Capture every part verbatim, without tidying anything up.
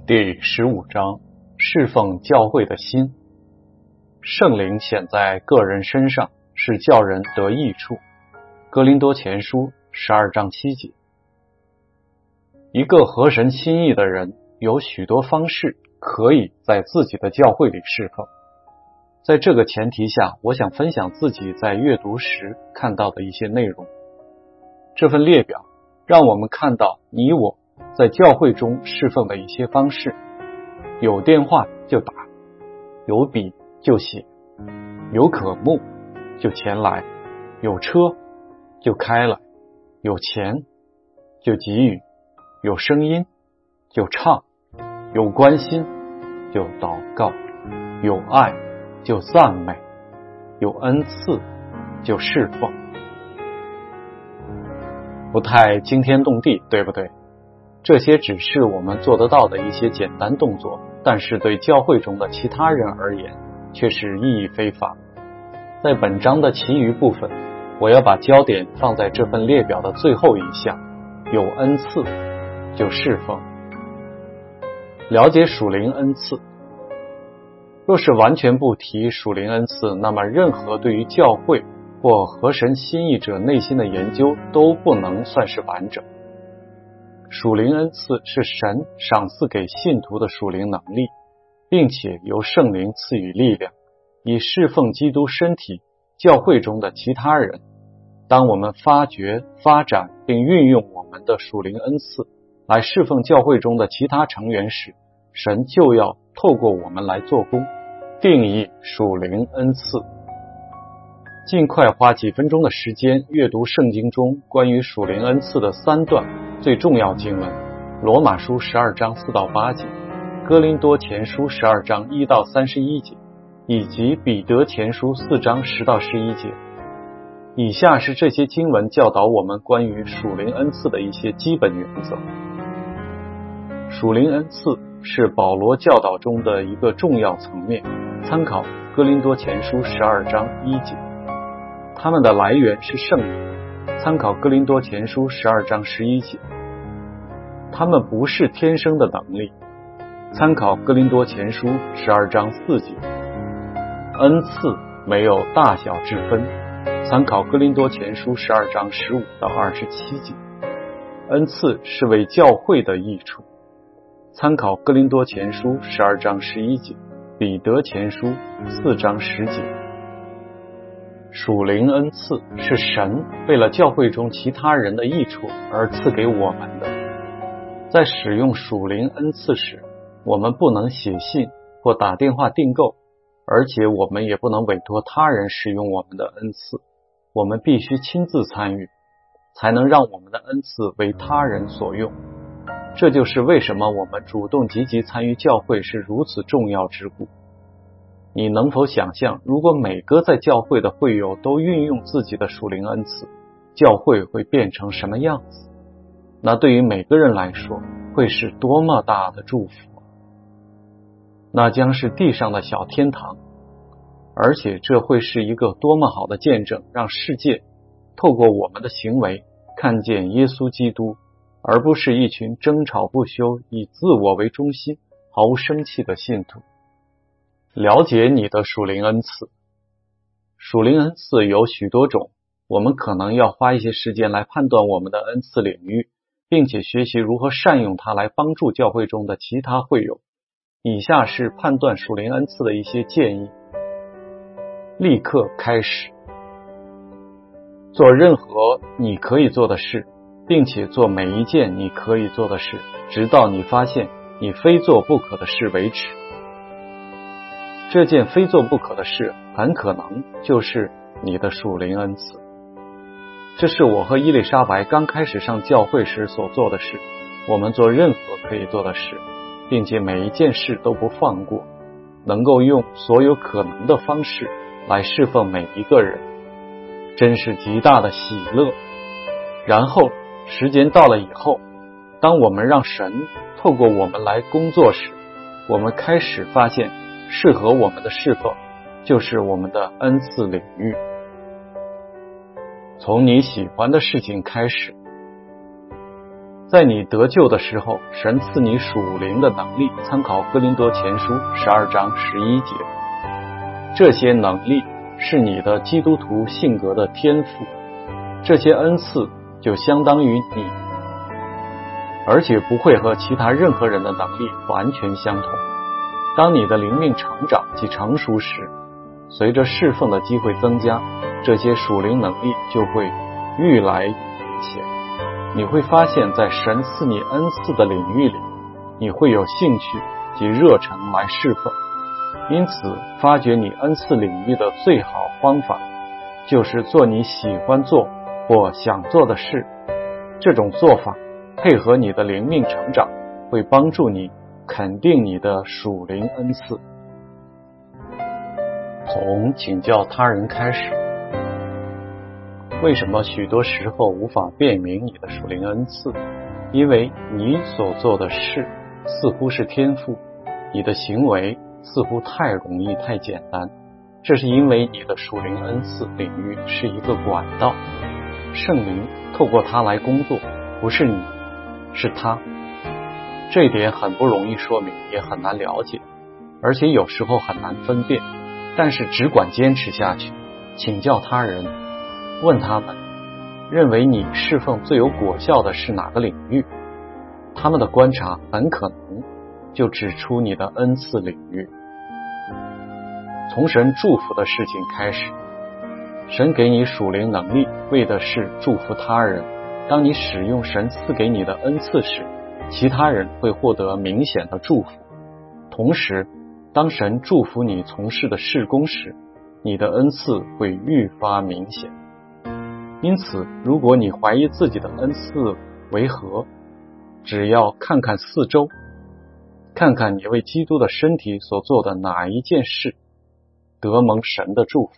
第十五章，侍奉教会的心。圣灵显在个人身上，是叫人得益处。哥林多前书十二章七节。一个合神心意的人，有许多方式可以在自己的教会里侍奉。在这个前提下，我想分享自己在阅读时看到的一些内容。这份列表让我们看到你我在教会中侍奉的一些方式。有电话就打，有笔就写，有渴慕就前来，有车就开来，有钱就给予，有声音就唱，有关心就祷告，有爱就赞美，有恩赐就侍奉。不太惊天动地，对不对？这些只是我们做得到的一些简单动作，但是对教会中的其他人而言却是意义非凡。在本章的其余部分，我要把焦点放在这份列表的最后一项，有恩赐就侍奉。了解属灵恩赐。若是完全不提属灵恩赐，那么任何对于教会或合神心意者内心的研究都不能算是完整。属灵恩赐是神赏赐给信徒的属灵能力，并且由圣灵赐予力量，以侍奉基督身体教会中的其他人。当我们发掘、发展并运用我们的属灵恩赐来侍奉教会中的其他成员时，神就要透过我们来做工。定义属灵恩赐。尽快花几分钟的时间阅读圣经中关于属灵恩赐的三段最重要经文：罗马书十二章四到八节，哥林多前书十二章一到三十一节，以及彼得前书四章十到十一节。以下是这些经文教导我们关于属灵恩赐的一些基本原则。属灵恩赐是保罗教导中的一个重要层面，参考哥林多前书十二章一节。它们的来源是圣灵，参考哥林多前书十二章十一节。它们不是天生的能力，参考哥林多前书十二章四节。恩赐没有大小之分，参考哥林多前书十二章十五到二十七节。恩赐是为教会的益处，参考哥林多前书十二章十一节，彼得前书四章十节。属灵恩赐是神为了教会中其他人的益处而赐给我们的。在使用属灵恩赐时，我们不能写信或打电话订购，而且我们也不能委托他人使用我们的恩赐，我们必须亲自参与，才能让我们的恩赐为他人所用。这就是为什么我们主动积极参与教会是如此重要之故。你能否想象，如果每个在教会的会友都运用自己的属灵恩赐，教会会变成什么样子？那对于每个人来说，会是多么大的祝福！那将是地上的小天堂，而且这会是一个多么好的见证，让世界透过我们的行为看见耶稣基督，而不是一群争吵不休、以自我为中心、毫无生气的信徒。了解你的属灵恩赐。属灵恩赐有许多种，我们可能要花一些时间来判断我们的恩赐领域，并且学习如何善用它来帮助教会中的其他会友。以下是判断属灵恩赐的一些建议。立刻开始。做任何你可以做的事，并且做每一件你可以做的事，直到你发现你非做不可的事为止。这件非做不可的事很可能就是你的属灵恩赐。这是我和伊丽莎白刚开始上教会时所做的事。我们做任何可以做的事，并且每一件事都不放过，能够用所有可能的方式来侍奉每一个人，真是极大的喜乐。然后时间到了以后，当我们让神透过我们来工作时，我们开始发现适合我们的侍奉就是我们的恩赐领域。从你喜欢的事情开始。 在你得救的时候，神赐你属灵的能力，参考哥林多前书十二章十一节。这些能力是你的基督徒性格的天赋，这些恩赐就相当于你，而且不会和其他任何人的能力完全相同。当你的灵命成长及成熟时，随着侍奉的机会增加，这些属灵能力就会愈来愈明显。你会发现在神赐你恩赐的领域里，你会有兴趣及热忱来侍奉。因此，发掘你恩赐领域的最好方法，就是做你喜欢做或想做的事。这种做法配合你的灵命成长，会帮助你肯定你的属灵恩赐。从请教他人开始。为什么许多时候无法辨明你的属灵恩赐？因为你所做的事似乎是天赋，你的行为似乎太容易太简单。这是因为你的属灵恩赐领域是一个管道，圣灵透过它来工作，不是你，是他。这一点很不容易说明，也很难了解，而且有时候很难分辨。但是只管坚持下去，请教他人，问他们认为你侍奉最有果效的是哪个领域，他们的观察很可能就指出你的恩赐领域。从神祝福的事情开始，神给你属灵能力，为的是祝福他人。当你使用神赐给你的恩赐时，其他人会获得明显的祝福。同时，当神祝福你从事的事工时，你的恩赐会愈发明显。因此，如果你怀疑自己的恩赐为何，只要看看四周，看看你为基督的身体所做的哪一件事得蒙神的祝福。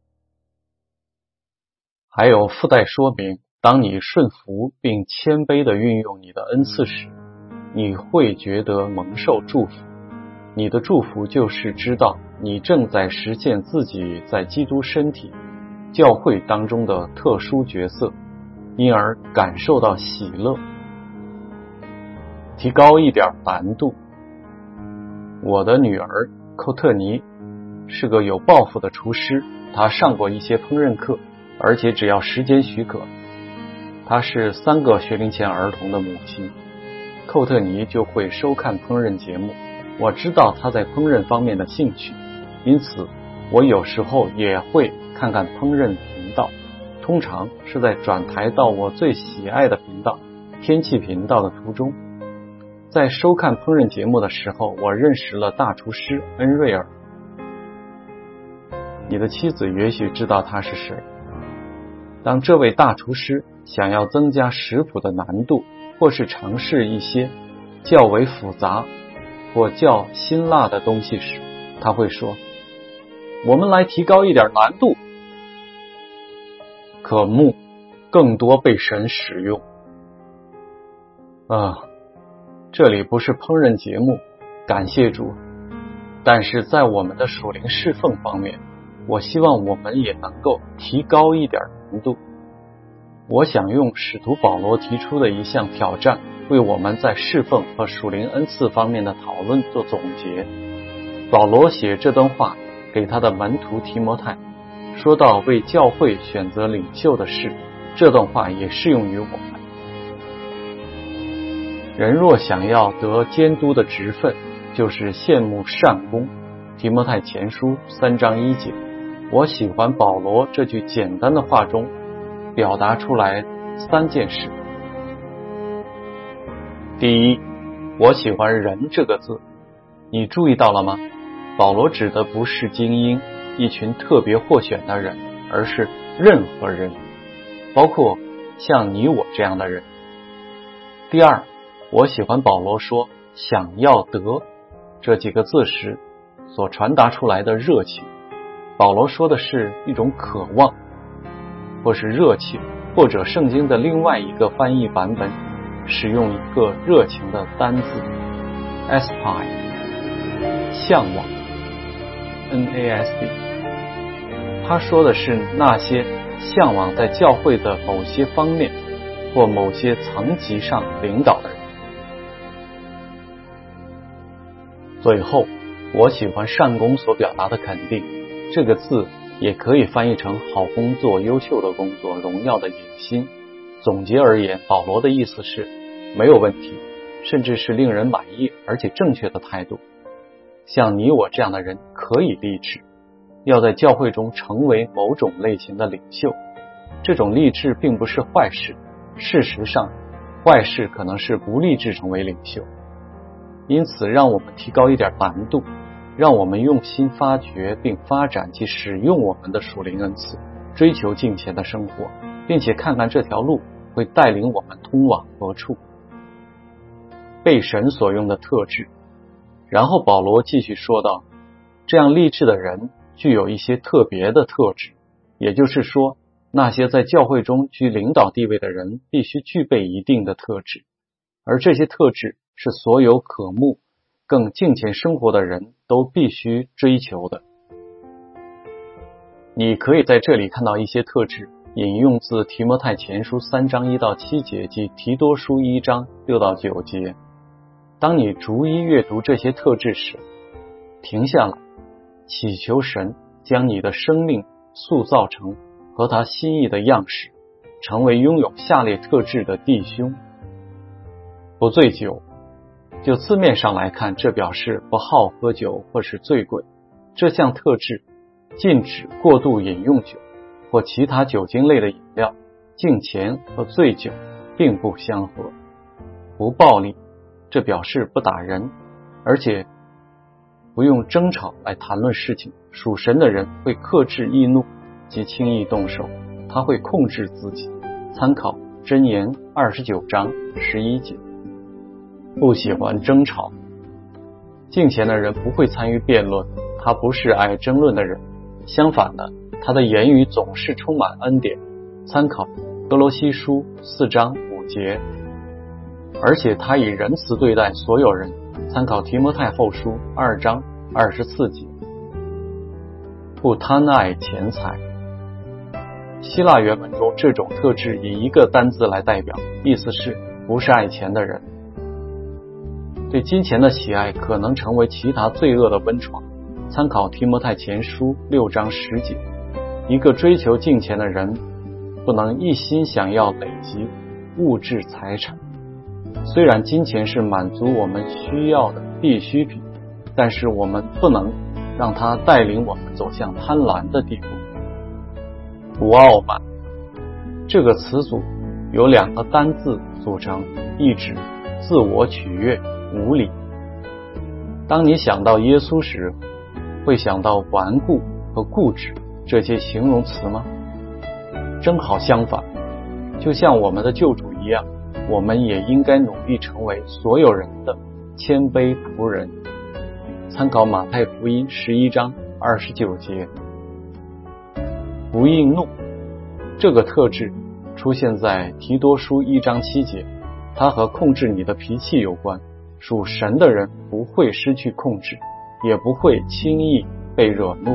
还有附带说明，当你顺服并谦卑地运用你的恩赐时，你会觉得蒙受祝福。你的祝福就是知道你正在实现自己在基督身体教会当中的特殊角色，因而感受到喜乐。提高一点难度。我的女儿寇特尼是个有抱负的厨师，她上过一些烹饪课，而且只要时间许可，她是三个学龄前儿童的母亲。寇特尼就会收看烹饪节目，我知道她在烹饪方面的兴趣，因此我有时候也会看看烹饪频道，通常是在转台到我最喜爱的频道天气频道的途中。在收看烹饪节目的时候，我认识了大厨师恩瑞尔。你的妻子也许知道他是谁。当这位大厨师想要增加食谱的难度，或是尝试一些较为复杂或较辛辣的东西时，他会说，我们来提高一点难度。渴慕更多被神使用。啊，这里不是烹饪节目，感谢主。但是在我们的属灵侍奉方面，我希望我们也能够提高一点难度。我想用使徒保罗提出的一项挑战，为我们在侍奉和属灵恩赐方面的讨论做总结。保罗写这段话给他的门徒提摩太，说到为教会选择领袖的事，这段话也适用于我们。人若想要得监督的职分，就是羡慕善功。提摩太前书三章一节。我喜欢保罗这句简单的话中表达出来三件事。第一，我喜欢人这个字，你注意到了吗？保罗指的不是精英，一群特别获选的人，而是任何人，包括像你我这样的人。第二，我喜欢保罗说想要得这几个字时所传达出来的热情。保罗说的是一种渴望，或是热情，或者圣经的另外一个翻译版本使用一个热情的单字 aspire， 向往 N A S D。 他说的是那些向往在教会的某些方面或某些层级上领导的人。最后，我喜欢善功所表达的肯定，这个字也可以翻译成好工作、优秀的工作、荣耀的野心。总结而言，保罗的意思是没有问题，甚至是令人满意而且正确的态度。像你我这样的人可以立志，要在教会中成为某种类型的领袖。这种立志并不是坏事，事实上，坏事可能是不立志成为领袖。因此，让我们提高一点难度，让我们用心发掘并发展及使用我们的属灵恩赐，追求敬虔的生活，并且看看这条路会带领我们通往何处。被神所用的特质。然后保罗继续说道，这样立志的人具有一些特别的特质，也就是说，那些在教会中居领导地位的人必须具备一定的特质，而这些特质是所有渴慕更敬虔生活的人都必须追求的。你可以在这里看到一些特质，引用自提摩太前书三章一到七节及提多书一章六到九节。当你逐一阅读这些特质时，停下来，祈求神将你的生命塑造成和他心意的样式，成为拥有下列特质的弟兄。不醉酒，就字面上来看，这表示不好喝酒或是醉鬼。这项特质禁止过度饮用酒或其他酒精类的饮料，敬虔和醉酒并不相合。不暴力，这表示不打人，而且不用争吵来谈论事情。属神的人会克制易怒及轻易动手，他会控制自己。参考箴言二十九章十一节。不喜欢争吵，敬虔的人不会参与辩论，他不是爱争论的人，相反的，他的言语总是充满恩典。参考哥罗西书四章五节。而且他以仁慈对待所有人，参考提摩太后书二章二十四节。不贪爱钱财，希腊原文中这种特质以一个单字来代表，意思是不是爱钱的人。对金钱的喜爱可能成为其他罪恶的温床，参考提摩太前书六章十节。一个追求金钱的人不能一心想要累积物质财产。虽然金钱是满足我们需要的必需品，但是我们不能让它带领我们走向贪婪的地步。不傲慢，这个词组由两个单字组成，意指自我取悦、无理。当你想到耶稣时，会想到顽固和固执这些形容词吗？正好相反，就像我们的救主一样，我们也应该努力成为所有人的谦卑仆人。参考马太福音十一章二十九节。不易怒，这个特质出现在提多书一章七节，它和控制你的脾气有关。属神的人不会失去控制，也不会轻易被惹怒。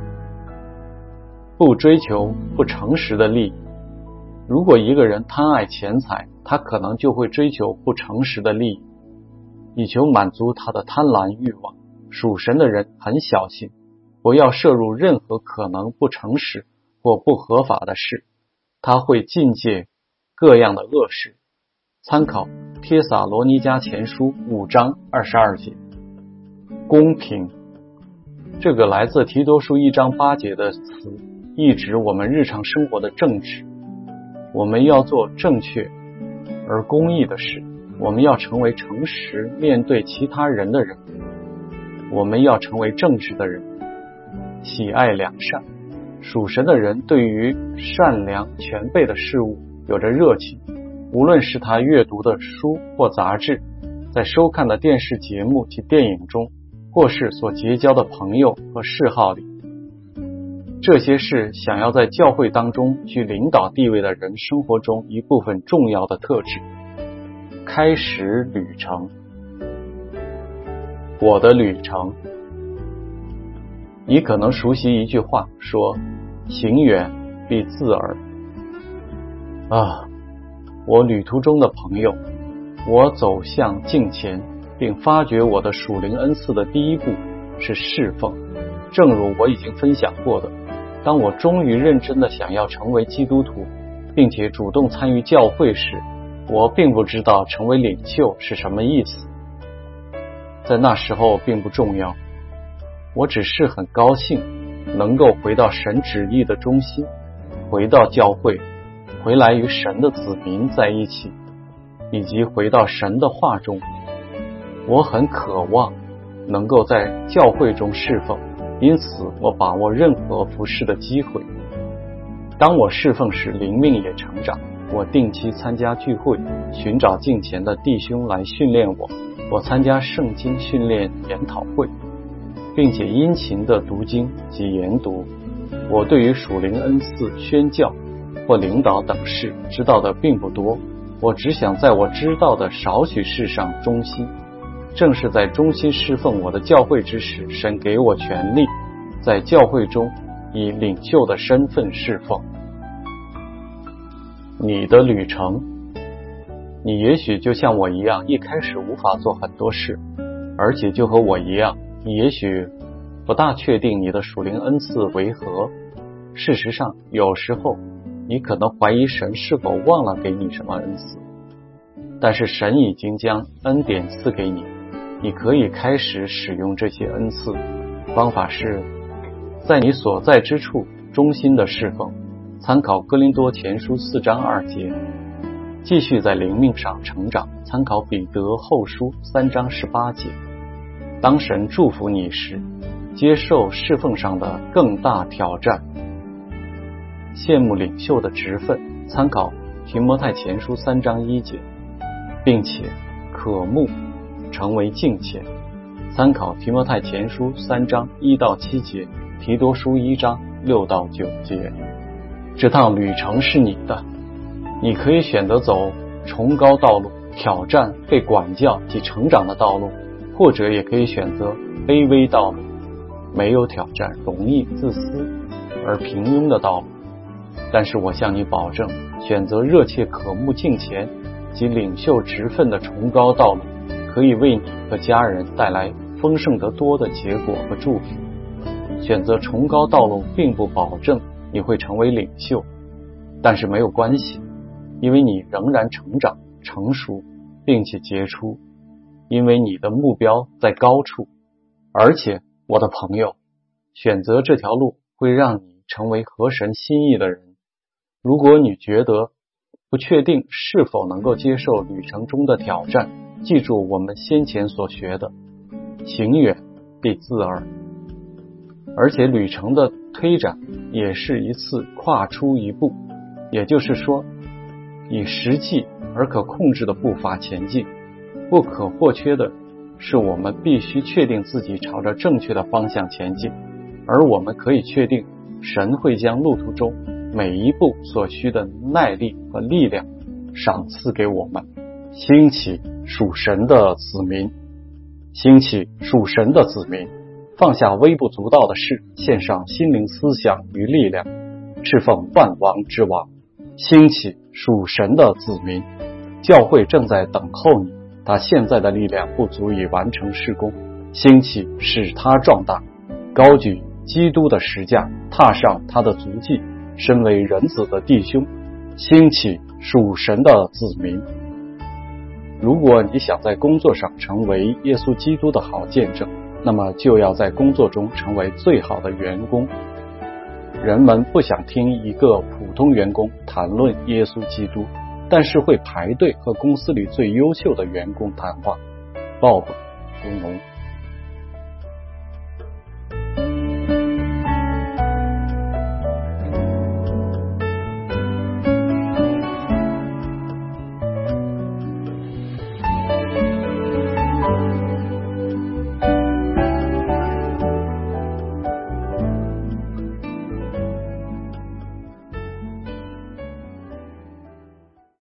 不追求不诚实的利益，如果一个人贪爱钱财，他可能就会追求不诚实的利益，以求满足他的贪婪欲望。属神的人很小心，不要涉入任何可能不诚实或不合法的事，他会禁戒各样的恶事。参考帖撒罗尼迦前书五章二十二节。公平，这个来自提多书一章八节的词，意指我们日常生活的正直。我们要做正确而公义的事，我们要成为诚实面对其他人的人，我们要成为正直的人，喜爱良善。属神的人对于善良全备的事物有着热情，无论是他阅读的书或杂志，在收看的电视节目及电影中，或是所结交的朋友和嗜好里。这些是想要在教会当中居领导地位的人生活中一部分重要的特质。开始旅程，我的旅程。你可能熟悉一句话说，行远必自耳。啊， 我旅途中的朋友，我走向敬虔并发掘我的属灵恩赐的第一步是侍奉。正如我已经分享过的，当我终于认真的想要成为基督徒，并且主动参与教会时，我并不知道成为领袖是什么意思。在那时候并不重要，我只是很高兴能够回到神旨意的中心，回到教会，回来与神的子民在一起，以及回到神的话中。我很渴望能够在教会中侍奉，因此我把握任何服侍的机会。当我侍奉时，灵命也成长。我定期参加聚会，寻找敬虔的弟兄来训练我。我参加圣经训练研讨会，并且殷勤地读经及研读。我对于属灵恩赐、宣教或领导等事知道的并不多，我只想在我知道的少许事上忠心。正是在忠心侍奉我的教会之时，神给我权力，在教会中以领袖的身份侍奉。你的旅程，你也许就像我一样，一开始无法做很多事，而且就和我一样，你也许不大确定你的属灵恩赐为何。事实上，有时候你可能怀疑神是否忘了给你什么恩赐，但是神已经将恩典赐给你，你可以开始使用这些恩赐。方法是在你所在之处忠心的侍奉，参考哥林多前书四章二节；继续在灵命上成长，参考彼得后书三章十八节。当神祝福你时，接受侍奉上的更大挑战，羡慕领袖的职分，参考提摩太前书三章一节，并且渴慕成为敬虔，参考提摩太前书三章一到七节，提多书一章六到九节。这趟旅程是你的，你可以选择走崇高道路，挑战被管教及成长的道路，或者也可以选择卑微道路，没有挑战，容易自私而平庸的道路。但是我向你保证，选择热切渴慕敬虔及领袖职分的崇高道路，可以为你和家人带来丰盛得多的结果和祝福。选择崇高道路并不保证你会成为领袖，但是没有关系，因为你仍然成长、成熟并且杰出，因为你的目标在高处。而且我的朋友，选择这条路会让你成为合神心意的人。如果你觉得不确定是否能够接受旅程中的挑战，记住我们先前所学的，行远必自饵。而且旅程的推展也是一次跨出一步，也就是说，以实际而可控制的步伐前进。不可或缺的是，我们必须确定自己朝着正确的方向前进，而我们可以确定，神会将路途中每一步所需的耐力和力量赏赐给我们。兴起属神的子民，兴起属神的子民，放下微不足道的事，献上心灵思想与力量，侍奉万王之王。兴起属神的子民，教会正在等候你，他现在的力量不足以完成事工，兴起使他壮大，高举基督的十架，踏上他的足迹，身为人子的弟兄，兴起属神的子民。如果你想在工作上成为耶稣基督的好见证，那么就要在工作中成为最好的员工。人们不想听一个普通员工谈论耶稣基督，但是会排队和公司里最优秀的员工谈话。鲍勃·卢农。